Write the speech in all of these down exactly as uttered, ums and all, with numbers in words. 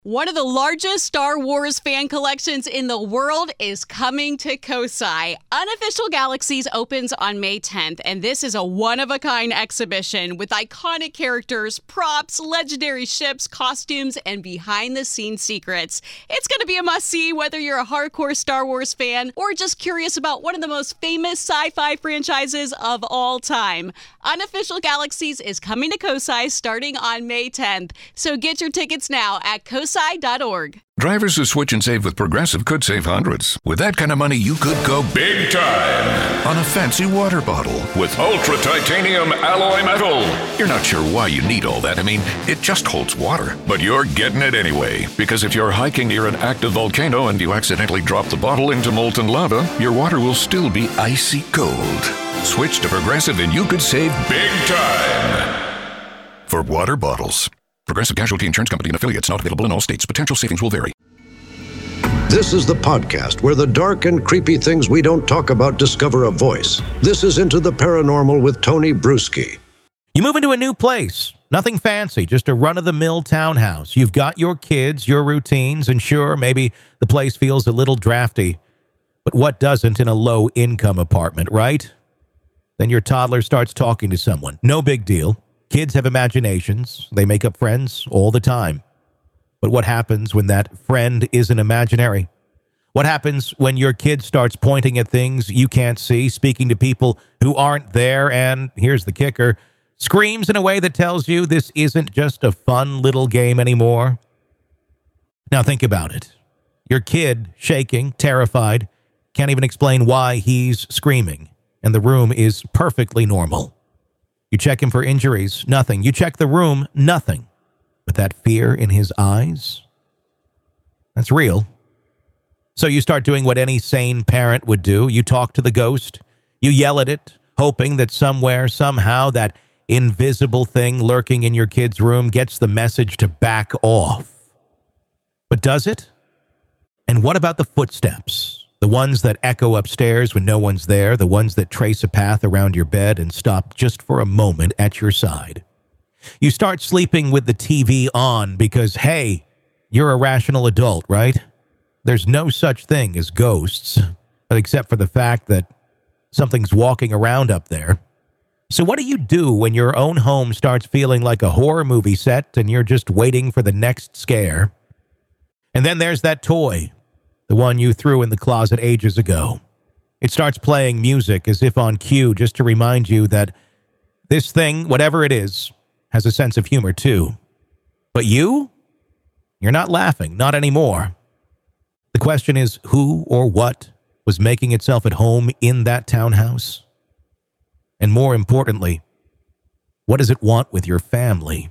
One of the largest Star Wars fan collections in the world is coming to Kosai. Unofficial Galaxies opens on May tenth, and this is a one-of-a-kind exhibition with iconic characters, props, legendary ships, costumes, and behind-the-scenes secrets. It's going to be a must-see whether you're a hardcore Star Wars fan or just curious about one of the most famous sci-fi franchises of all time. Unofficial Galaxies is coming to Kosai starting on May tenth, so get your tickets now at kosai dot org. Drivers who switch and save with Progressive could save hundreds. With that kind of money, you could go big time on a fancy water bottle with ultra titanium alloy metal. You're not sure why you need all that. I mean, it just holds water. But you're getting it anyway, because if you're hiking near an active volcano and you accidentally drop the bottle into molten lava, your water will still be icy cold. Switch to Progressive and you could save big time for water bottles. Progressive Casualty Insurance Company and affiliates, not available in all states. Potential savings will vary. This is the podcast where the dark and creepy things we don't talk about discover a voice. This is Into the Paranormal with Tony Bruschi. You move into a new place. Nothing fancy, just a run-of-the-mill townhouse. You've got your kids, your routines, and sure, maybe the place feels a little drafty. But what doesn't in a low-income apartment, right? Then your toddler starts talking to someone. No big deal. Kids have imaginations. They make up friends all the time. But what happens when that friend isn't imaginary? What happens when your kid starts pointing at things you can't see, speaking to people who aren't there, and, here's the kicker, screams in a way that tells you this isn't just a fun little game anymore? Now think about it. Your kid, shaking, terrified, can't even explain why he's screaming, and the room is perfectly normal. You check him for injuries, nothing. You check the room, nothing. But that fear in his eyes, that's real. So you start doing what any sane parent would do. You talk to the ghost. You yell at it, hoping that somewhere, somehow, that invisible thing lurking in your kid's room gets the message to back off. But does it? And what about the footsteps? The ones that echo upstairs when no one's there, the ones that trace a path around your bed and stop just for a moment at your side. You start sleeping with the T V on because, hey, you're a rational adult, right? There's no such thing as ghosts, except for the fact that something's walking around up there. So what do you do when your own home starts feeling like a horror movie set and you're just waiting for the next scare? And then there's that toy, the one you threw in the closet ages ago. It starts playing music as if on cue just to remind you that this thing, whatever it is, has a sense of humor too. But you? You're not laughing, not anymore. The question is who or what was making itself at home in that townhouse? And more importantly, what does it want with your family?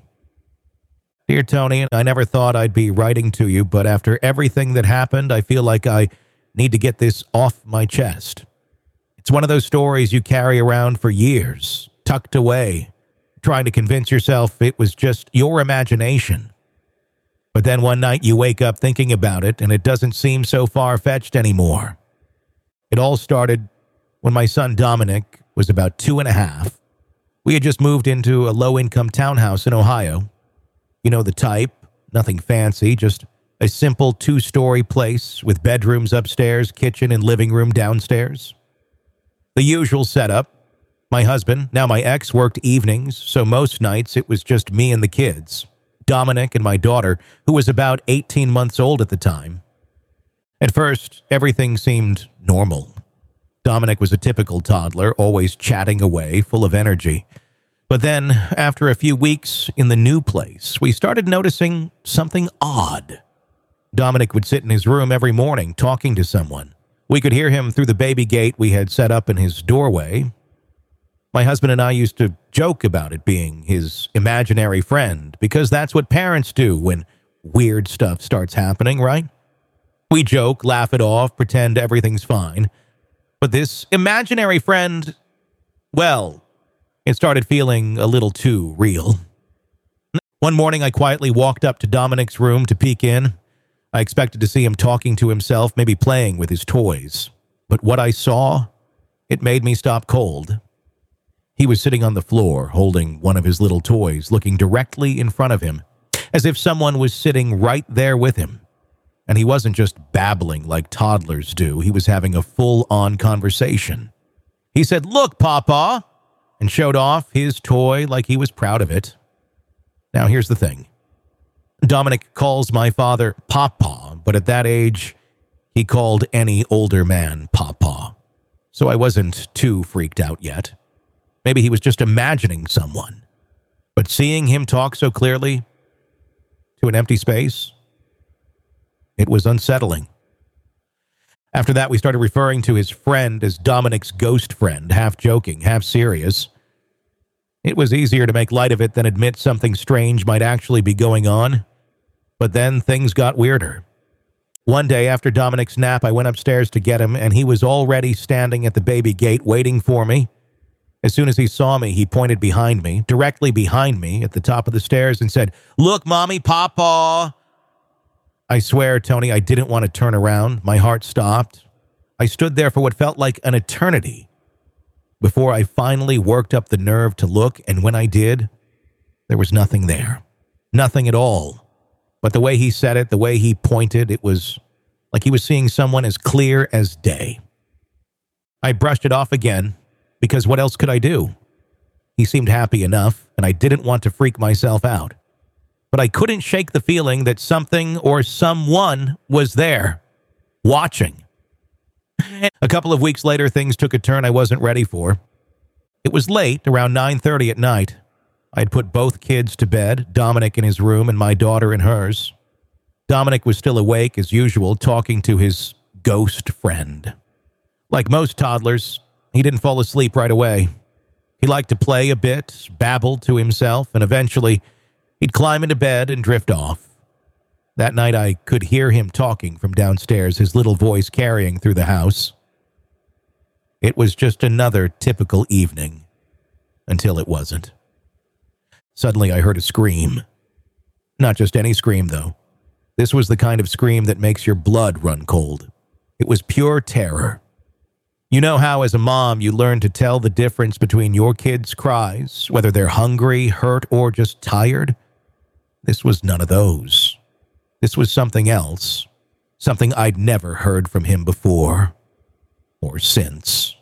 Dear Tony, I never thought I'd be writing to you, but after everything that happened, I feel like I need to get this off my chest. It's one of those stories you carry around for years, tucked away, trying to convince yourself it was just your imagination. But then one night you wake up thinking about it, and it doesn't seem so far-fetched anymore. It all started when my son Dominic was about two and a half. We had just moved into a low-income townhouse in Ohio. You know the type, nothing fancy, just a simple two-story place with bedrooms upstairs, kitchen, and living room downstairs. The usual setup. My husband, now my ex, worked evenings, so most nights it was just me and the kids, Dominic and my daughter, who was about eighteen months old at the time. At first, everything seemed normal. Dominic was a typical toddler, always chatting away, full of energy. But then, after a few weeks in the new place, we started noticing something odd. Dominic would sit in his room every morning talking to someone. We could hear him through the baby gate we had set up in his doorway. My husband and I used to joke about it being his imaginary friend, because that's what parents do when weird stuff starts happening, right? We joke, laugh it off, pretend everything's fine. But this imaginary friend, well, it started feeling a little too real. One morning, I quietly walked up to Dominic's room to peek in. I expected to see him talking to himself, maybe playing with his toys. But what I saw, it made me stop cold. He was sitting on the floor, holding one of his little toys, looking directly in front of him. as if someone was sitting right there with him. And he wasn't just babbling like toddlers do. He was having a full-on conversation. He said, "Look, Papa," and showed off his toy like he was proud of it. Now, here's the thing. Dominic calls my father Papa, but at that age, he called any older man Papa. So I wasn't too freaked out yet. Maybe he was just imagining someone. But seeing him talk so clearly to an empty space, it was unsettling. After that, we started referring to his friend as Dominic's ghost friend, half joking, half serious. It was easier to make light of it than admit something strange might actually be going on. But then things got weirder. One day after Dominic's nap, I went upstairs to get him, and he was already standing at the baby gate waiting for me. As soon as he saw me, he pointed behind me, directly behind me at the top of the stairs, and said, "Look, Mommy, Papa." I swear, Tony, I didn't want to turn around. My heart stopped. I stood there for what felt like an eternity before I finally worked up the nerve to look, and when I did, there was nothing there. Nothing at all. But the way he said it, the way he pointed, it was like he was seeing someone as clear as day. I brushed it off again, because what else could I do? He seemed happy enough, and I didn't want to freak myself out. But I couldn't shake the feeling that something or someone was there, watching. A couple of weeks later, things took a turn I wasn't ready for. It was late, around nine thirty at night. I had put both kids to bed, Dominic in his room and my daughter in hers. Dominic was still awake, as usual, talking to his ghost friend. Like most toddlers, he didn't fall asleep right away. He liked to play a bit, babble to himself, and eventually he'd climb into bed and drift off. That night I could hear him talking from downstairs, his little voice carrying through the house. It was just another typical evening, until it wasn't. Suddenly I heard a scream. Not just any scream, though. This was the kind of scream that makes your blood run cold. It was pure terror. You know how, as a mom, you learn to tell the difference between your kids' cries, whether they're hungry, hurt, or just tired? This was none of those. This was something else. Something I'd never heard from him before. Or since.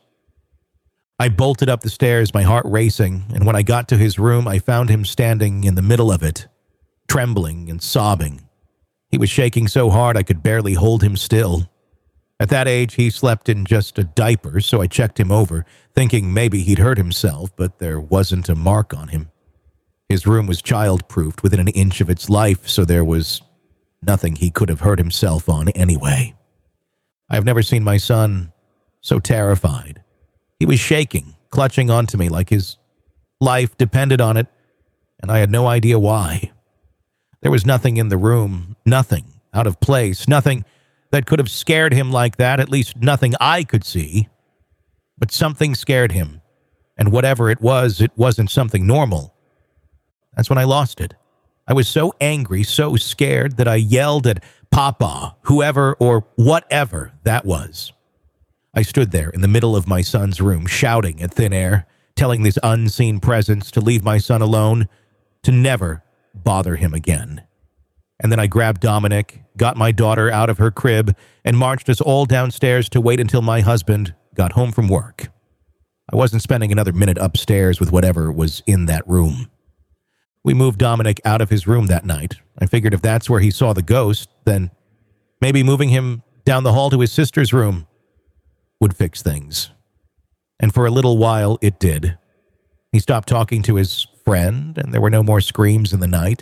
I bolted up the stairs, my heart racing, and when I got to his room, I found him standing in the middle of it, trembling and sobbing. He was shaking so hard I could barely hold him still. At that age, he slept in just a diaper, so I checked him over, thinking maybe he'd hurt himself, but there wasn't a mark on him. His room was child-proofed within an inch of its life, so there was nothing he could have hurt himself on anyway. I've never seen my son so terrified. He was shaking, clutching onto me like his life depended on it, and I had no idea why. There was nothing in the room, nothing out of place, nothing that could have scared him like that, at least nothing I could see. But something scared him, and whatever it was, it wasn't something normal. That's when I lost it. I was so angry, so scared that I yelled at Papa, whoever or whatever that was. I stood there in the middle of my son's room, shouting at thin air, telling this unseen presence to leave my son alone, to never bother him again. And then I grabbed Dominic, got my daughter out of her crib, and marched us all downstairs to wait until my husband got home from work. I wasn't spending another minute upstairs with whatever was in that room. We moved Dominic out of his room that night. I figured if that's where he saw the ghost, then maybe moving him down the hall to his sister's room would fix things. And for a little while, it did. He stopped talking to his friend, and there were no more screams in the night.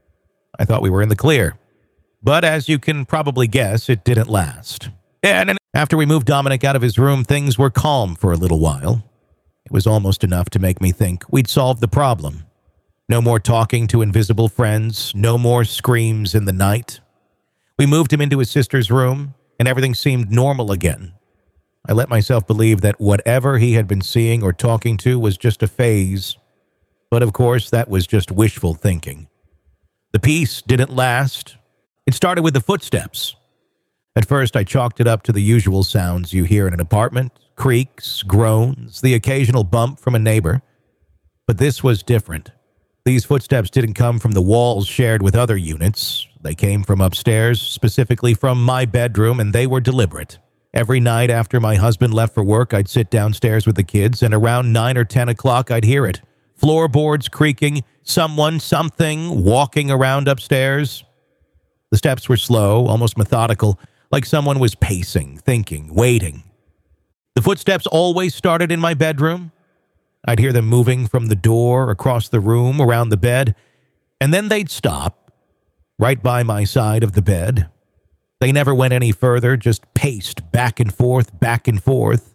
I thought we were in the clear. But as you can probably guess, it didn't last. And after we moved Dominic out of his room, things were calm for a little while. It was almost enough to make me think we'd solved the problem. No more talking to invisible friends, no more screams in the night. We moved him into his sister's room, and everything seemed normal again. I let myself believe that whatever he had been seeing or talking to was just a phase. But of course, that was just wishful thinking. The peace didn't last. It started with the footsteps. At first, I chalked it up to the usual sounds you hear in an apartment, creaks, groans, the occasional bump from a neighbor. But this was different. These footsteps didn't come from the walls shared with other units. They came from upstairs, specifically from my bedroom, and they were deliberate. Every night after my husband left for work, I'd sit downstairs with the kids, and around nine or ten o'clock, I'd hear it. Floorboards creaking, someone, something walking around upstairs. The steps were slow, almost methodical, like someone was pacing, thinking, waiting. The footsteps always started in my bedroom. I'd hear them moving from the door, across the room, around the bed, and then they'd stop, right by my side of the bed. They never went any further, just paced back and forth, back and forth.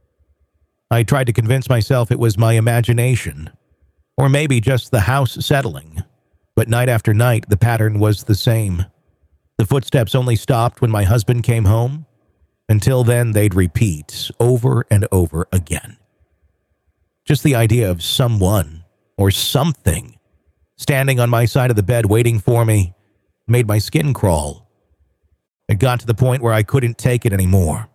I tried to convince myself it was my imagination, or maybe just the house settling, but night after night, the pattern was the same. The footsteps only stopped when my husband came home. Until then, they'd repeat over and over again. Just the idea of someone or something standing on my side of the bed waiting for me made my skin crawl. It got to the point where I couldn't take it anymore.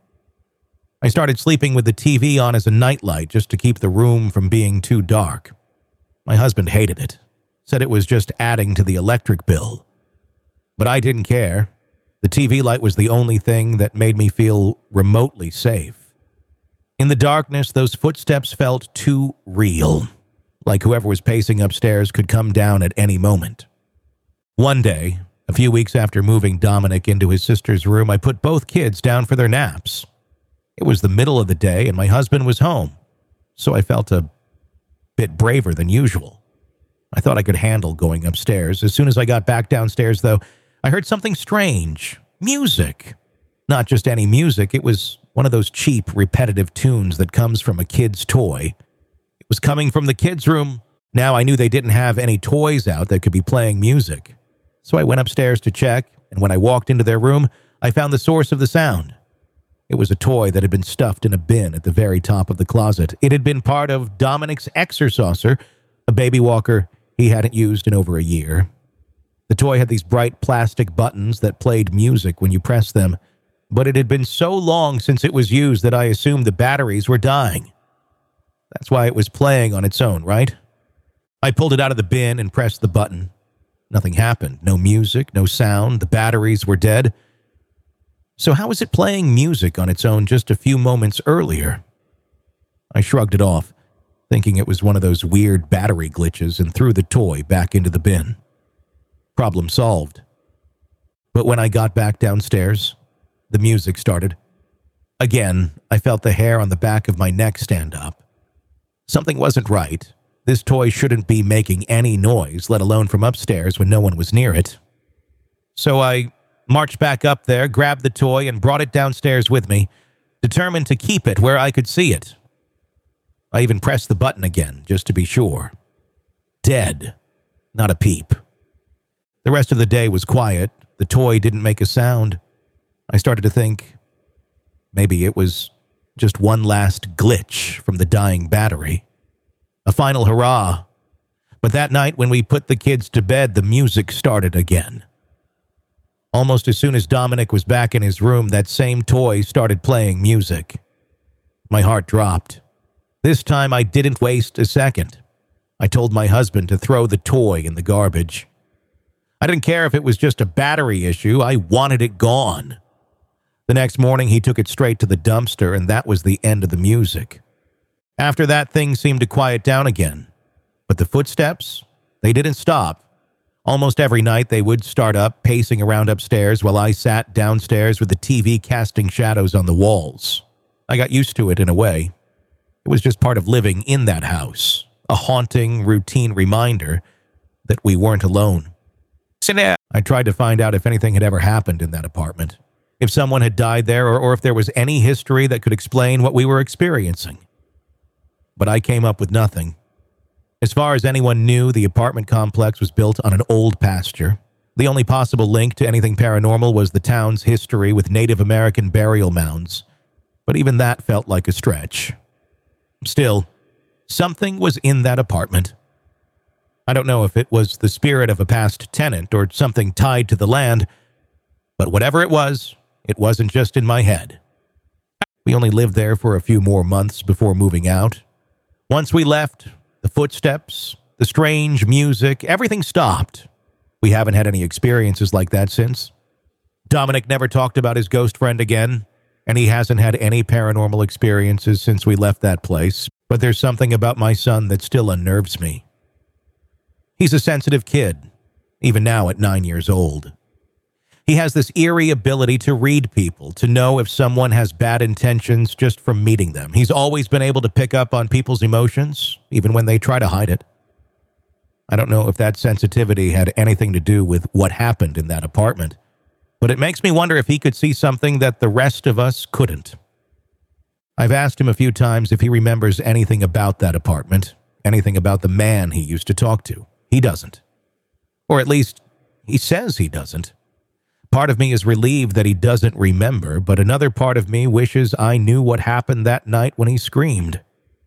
I started sleeping with the T V on as a nightlight just to keep the room from being too dark. My husband hated it, said it was just adding to the electric bill. But I didn't care. The T V light was the only thing that made me feel remotely safe. In the darkness, those footsteps felt too real, like whoever was pacing upstairs could come down at any moment. One day, a few weeks after moving Dominic into his sister's room, I put both kids down for their naps. It was the middle of the day and my husband was home, so I felt a bit braver than usual. I thought I could handle going upstairs. As soon as I got back downstairs, though, I heard something strange. Music. Not just any music, it was one of those cheap, repetitive tunes that comes from a kid's toy. It was coming from the kids' room. Now I knew they didn't have any toys out that could be playing music. So I went upstairs to check, and when I walked into their room, I found the source of the sound. It was a toy that had been stuffed in a bin at the very top of the closet. It had been part of Dominic's Exersaucer, a baby walker he hadn't used in over a year. The toy had these bright plastic buttons that played music when you pressed them, but it had been so long since it was used that I assumed the batteries were dying. That's why it was playing on its own, right? I pulled it out of the bin and pressed the button. Nothing happened. No music, no sound. The batteries were dead. So how was it playing music on its own just a few moments earlier? I shrugged it off, thinking it was one of those weird battery glitches, and threw the toy back into the bin. Problem solved. But when I got back downstairs, the music started. Again, I felt the hair on the back of my neck stand up. Something wasn't right. This toy shouldn't be making any noise, let alone from upstairs when no one was near it. So I marched back up there, grabbed the toy, and brought it downstairs with me, determined to keep it where I could see it. I even pressed the button again, just to be sure. Dead. Not a peep. The rest of the day was quiet. The toy didn't make a sound. I started to think maybe it was just one last glitch from the dying battery. A final hurrah. But that night when we put the kids to bed, the music started again. Almost as soon as Dominic was back in his room, that same toy started playing music. My heart dropped. This time I didn't waste a second. I told my husband to throw the toy in the garbage. I didn't care if it was just a battery issue. I wanted it gone. The next morning, he took it straight to the dumpster, and that was the end of the music. After that, things seemed to quiet down again. But the footsteps, they didn't stop. Almost every night, they would start up, pacing around upstairs while I sat downstairs with the T V casting shadows on the walls. I got used to it in a way. It was just part of living in that house, a haunting, routine reminder that we weren't alone. I tried to find out if anything had ever happened in that apartment, if someone had died there, or, or if there was any history that could explain what we were experiencing. But I came up with nothing. As far as anyone knew, the apartment complex was built on an old pasture. The only possible link to anything paranormal was the town's history with Native American burial mounds. But even that felt like a stretch. Still, something was in that apartment. I don't know if it was the spirit of a past tenant or something tied to the land, but whatever it was, it wasn't just in my head. We only lived there for a few more months before moving out. Once we left, the footsteps, the strange music, everything stopped. We haven't had any experiences like that since. Dominic never talked about his ghost friend again, and he hasn't had any paranormal experiences since we left that place. But there's something about my son that still unnerves me. He's a sensitive kid, even now at nine years old. He has this eerie ability to read people, to know if someone has bad intentions just from meeting them. He's always been able to pick up on people's emotions, even when they try to hide it. I don't know if that sensitivity had anything to do with what happened in that apartment, but it makes me wonder if he could see something that the rest of us couldn't. I've asked him a few times if he remembers anything about that apartment, anything about the man he used to talk to. He doesn't. Or at least, he says he doesn't. Part of me is relieved that he doesn't remember, but another part of me wishes I knew what happened that night when he screamed.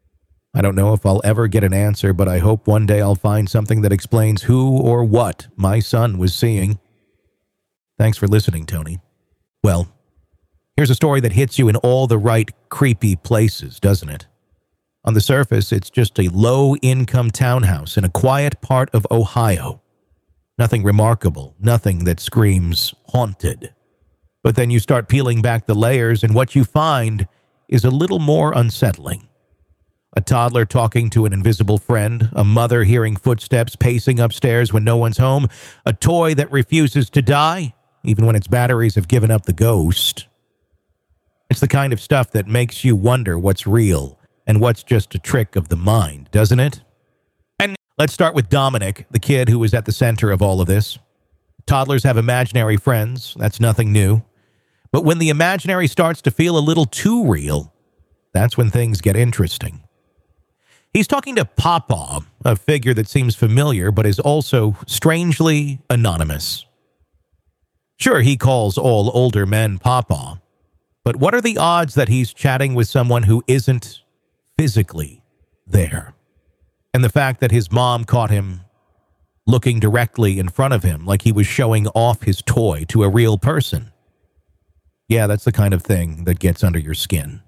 I don't know if I'll ever get an answer, but I hope one day I'll find something that explains who or what my son was seeing. Thanks for listening, Tony. Well, here's a story that hits you in all the right creepy places, doesn't it? On the surface, it's just a low-income townhouse in a quiet part of Ohio. Nothing remarkable, nothing that screams haunted. But then you start peeling back the layers, and what you find is a little more unsettling. A toddler talking to an invisible friend, a mother hearing footsteps pacing upstairs when no one's home, a toy that refuses to die, even when its batteries have given up the ghost. It's the kind of stuff that makes you wonder what's real and what's just a trick of the mind, doesn't it? And let's start with Dominic, the kid who was at the center of all of this. Toddlers have imaginary friends. That's nothing new. But when the imaginary starts to feel a little too real, that's when things get interesting. He's talking to Pawpaw, a figure that seems familiar but is also strangely anonymous. Sure, he calls all older men Pawpaw, but what are the odds that he's chatting with someone who isn't physically there? And the fact that his mom caught him looking directly in front of him like he was showing off his toy to a real person. Yeah, that's the kind of thing that gets under your skin.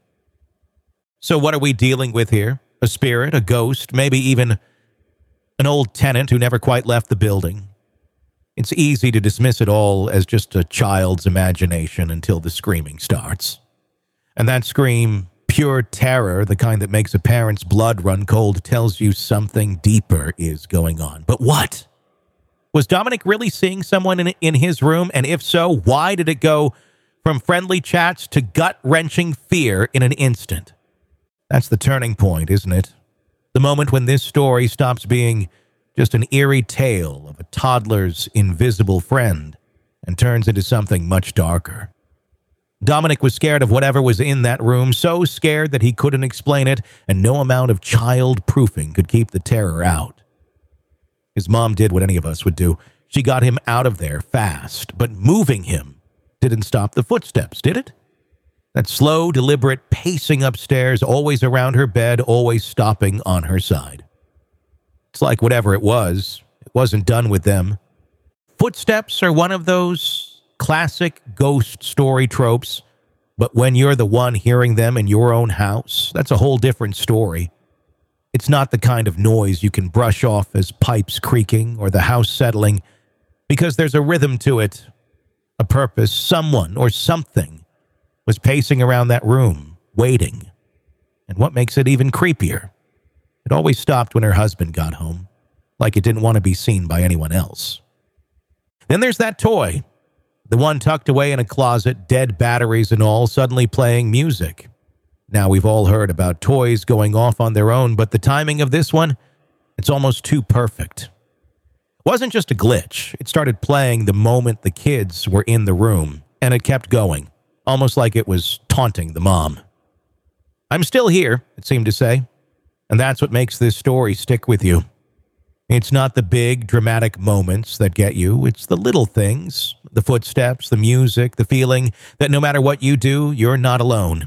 So what are we dealing with here? A spirit, a ghost, maybe even an old tenant who never quite left the building. It's easy to dismiss it all as just a child's imagination until the screaming starts. And that scream, pure terror, the kind that makes a parent's blood run cold, tells you something deeper is going on. But what? Was Dominic really seeing someone in, in his room? And if so, why did it go from friendly chats to gut-wrenching fear in an instant? That's the turning point, isn't it? The moment when this story stops being just an eerie tale of a toddler's invisible friend and turns into something much darker. Dominic was scared of whatever was in that room, so scared that he couldn't explain it, and no amount of child-proofing could keep the terror out. His mom did what any of us would do. She got him out of there fast, but moving him didn't stop the footsteps, did it? That slow, deliberate pacing upstairs, always around her bed, always stopping on her side. It's like whatever it was, it wasn't done with them. Footsteps are one of those classic ghost story tropes, but when you're the one hearing them in your own house, that's a whole different story. It's not the kind of noise you can brush off as pipes creaking or the house settling, because there's a rhythm to it, a purpose. Someone or something was pacing around that room, waiting. And what makes it even creepier? It always stopped when her husband got home, like it didn't want to be seen by anyone else. Then there's that toy, the one tucked away in a closet, dead batteries and all, suddenly playing music. Now, we've all heard about toys going off on their own, but the timing of this one, it's almost too perfect. It wasn't just a glitch. It started playing the moment the kids were in the room, and it kept going, almost like it was taunting the mom. I'm still here, it seemed to say. And that's what makes this story stick with you. It's not the big, dramatic moments that get you. It's the little things, the footsteps, the music, the feeling that no matter what you do, you're not alone.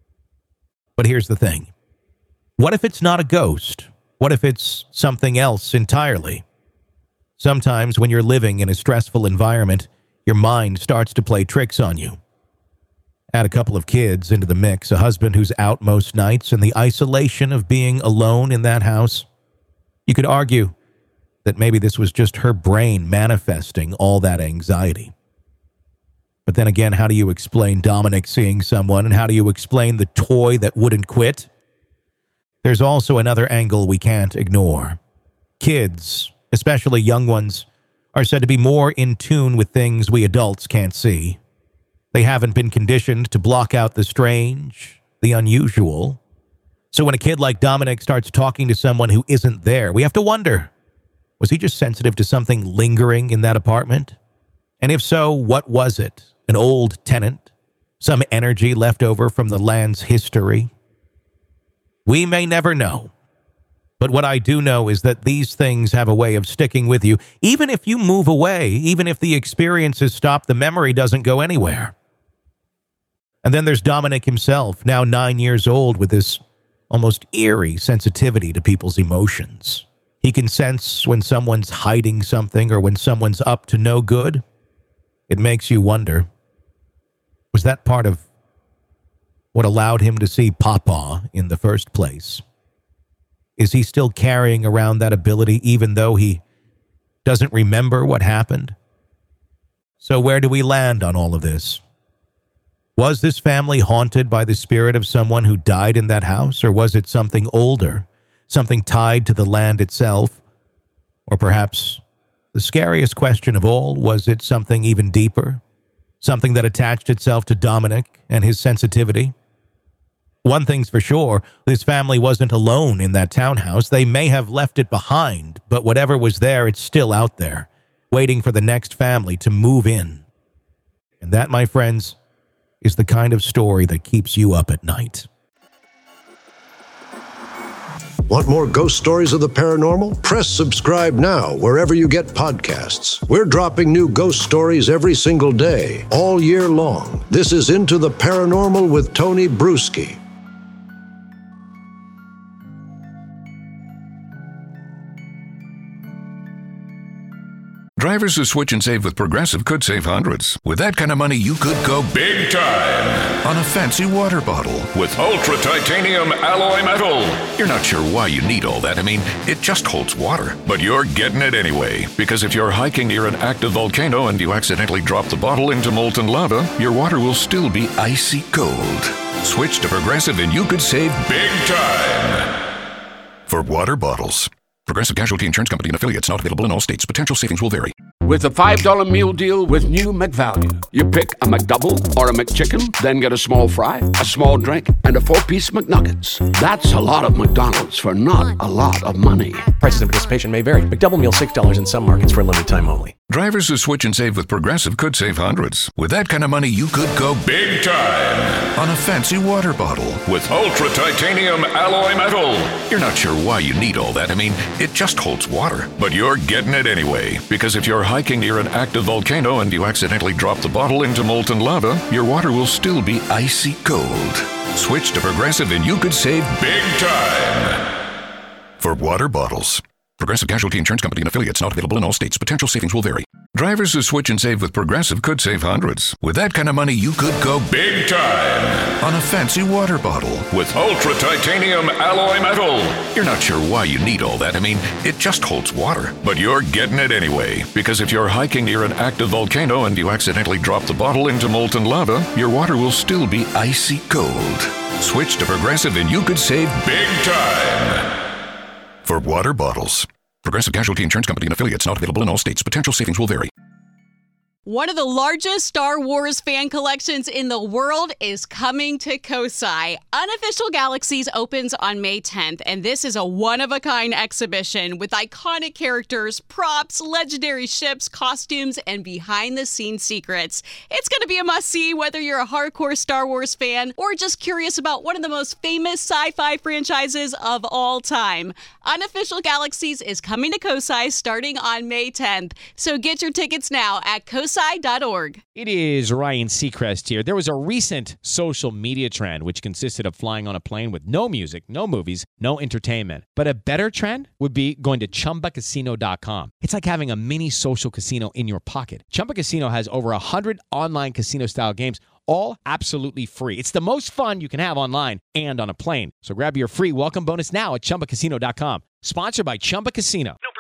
But here's the thing. What if it's not a ghost? What if it's something else entirely? Sometimes when you're living in a stressful environment, your mind starts to play tricks on you. Add a couple of kids into the mix, a husband who's out most nights, and the isolation of being alone in that house. You could argue that maybe this was just her brain manifesting all that anxiety. But then again, how do you explain Dominic seeing someone, and how do you explain the toy that wouldn't quit? There's also another angle we can't ignore. Kids, especially young ones, are said to be more in tune with things we adults can't see. They haven't been conditioned to block out the strange, the unusual. So when a kid like Dominic starts talking to someone who isn't there, we have to wonder, was he just sensitive to something lingering in that apartment? And if so, what was it? An old tenant? Some energy left over from the land's history? We may never know. But what I do know is that these things have a way of sticking with you. Even if you move away, even if the experience has stopped, the memory doesn't go anywhere. And then there's Dominic himself, now nine years old, with this almost eerie sensitivity to people's emotions. He can sense when someone's hiding something or when someone's up to no good. It makes you wonder, was that part of what allowed him to see Papa in the first place? Is he still carrying around that ability even though he doesn't remember what happened? So where do we land on all of this? Was this family haunted by the spirit of someone who died in that house, or was it something older, something tied to the land itself? Or perhaps the scariest question of all, was it something even deeper, something that attached itself to Dominic and his sensitivity? One thing's for sure, this family wasn't alone in that townhouse. They may have left it behind, but whatever was there, it's still out there, waiting for the next family to move in. And that, my friends, is the kind of story that keeps you up at night. Want more ghost stories of the paranormal? Press subscribe now wherever you get podcasts. We're dropping new ghost stories every single day, all year long. This is Into the Paranormal with Tony Bruschi. Drivers who switch and save with Progressive could save hundreds. With that kind of money, you could go big time on a fancy water bottle with ultra titanium alloy metal. You're not sure why you need all that. I mean, it just holds water. But you're getting it anyway. Because if you're hiking near an active volcano and you accidentally drop the bottle into molten lava, your water will still be icy cold. Switch to Progressive and you could save big time for water bottles. Progressive Casualty Insurance Company and affiliates, not available in all states. Potential savings will vary. With a five dollar meal deal with new McValue. You pick a McDouble or a McChicken, then get a small fry, a small drink, and a four-piece McNuggets. That's a lot of McDonald's for not a lot of money. Prices and participation may vary. McDouble meal, six dollars in some markets for a limited time only. Drivers who switch and save with Progressive could save hundreds. With that kind of money, you could go big time on a fancy water bottle with ultra titanium alloy metal. You're not sure why you need all that. I mean, it just holds water. But you're getting it anyway. Because if you're hiking near an active volcano and you accidentally drop the bottle into molten lava, your water will still be icy cold. Switch to Progressive and you could save big time for water bottles. Progressive Casualty Insurance Company and affiliates, not available in all states. Potential savings will vary. Drivers who switch and save with Progressive could save hundreds. With that kind of money, you could go big time on a fancy water bottle with ultra titanium alloy metal. You're not sure why you need all that. I mean, it just holds water. But you're getting it anyway. Because if you're hiking near an active volcano and you accidentally drop the bottle into molten lava, your water will still be icy cold. Switch to Progressive and you could save big time for water bottles. Progressive Casualty Insurance Company and affiliates, not available in all states. Potential savings will vary. One of the largest Star Wars fan collections in the world is coming to Kosai. Unofficial Galaxies opens on May tenth, and this is a one-of-a-kind exhibition with iconic characters, props, legendary ships, costumes, and behind-the-scenes secrets. It's going to be a must-see whether you're a hardcore Star Wars fan or just curious about one of the most famous sci-fi franchises of all time. Unofficial Galaxies is coming to Kosai starting on May tenth, so get your tickets now at kosai dot org. It is Ryan Seacrest here. There was a recent social media trend which consisted of flying on a plane with no music, no movies, no entertainment. But a better trend would be going to chumba casino dot com. It's like having a mini social casino in your pocket. Chumba Casino has over one hundred online casino-style games, all absolutely free. It's the most fun you can have online and on a plane. So grab your free welcome bonus now at chumba casino dot com. Sponsored by Chumba Casino. No